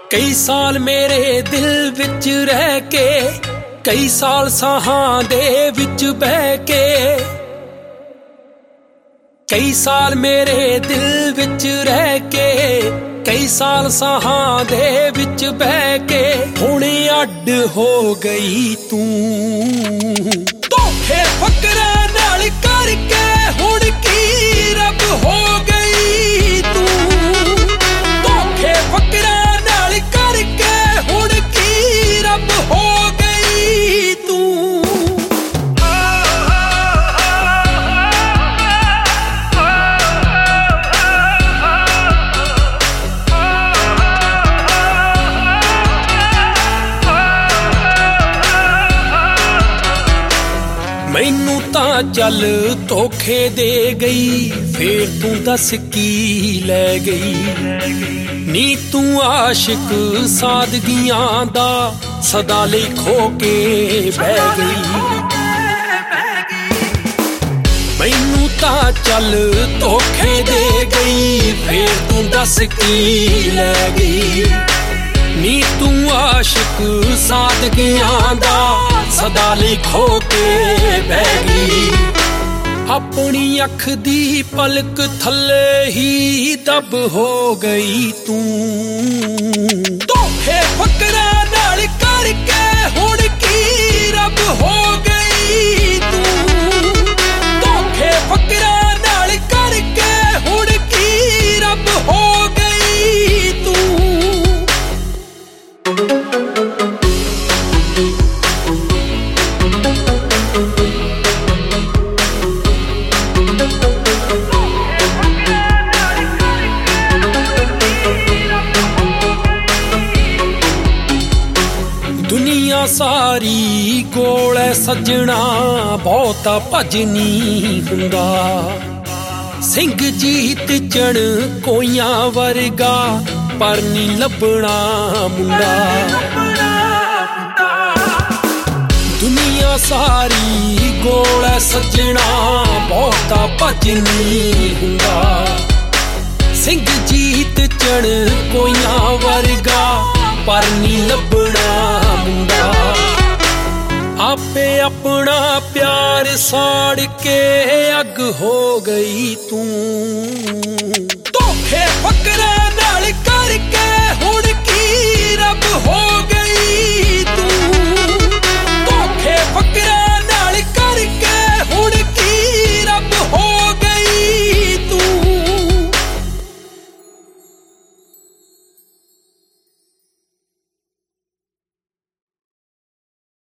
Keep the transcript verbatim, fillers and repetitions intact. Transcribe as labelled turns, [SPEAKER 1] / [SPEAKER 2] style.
[SPEAKER 1] कई साल मेरे दिल विच रह के, कई साल साहां दे विच बह के, कई साल मेरे दिल विच रह के, कई साल साहां दे विच बह के, हुण अड हो गई तू धोखे फकरां नाल करके, हुण की रब हो गई तू धोखे फकरां नाल करके, हुण की रब हो गई तू। मैनू तां चल धोखे दे गई, फिर तू दस की लै गई नी तू आशिक सादगियां दा सदा लई खो के बह गई। मैनू तां चल धोखे दे गई, फिर तू दस की लै गई नी तू आशिक सादगियां दा सदा लई खो के बह गई। अपनी अख दी पलक थल्ले ही दब हो गई तू धोखे फकरां नाल करके, हुण की रब हो गई तू धोखे फकरां नाल करके, हुण की रब हो गई तू। दुनिया सारी कोल सजना, बहुता भजनी हुंदा, सिंह जीत चढ़ कोइयां वर्गा, पर नी लभना मुंडा। दुनिया सारी कोल सजना, बहुता भजनी हुंदा, सिंह जीत चढ़ कोइयां वर्गा, पर नी लभना मुंडा। आपे अपना प्यार साड़ के अग हो गई तू धोखे फकरां नाल करके,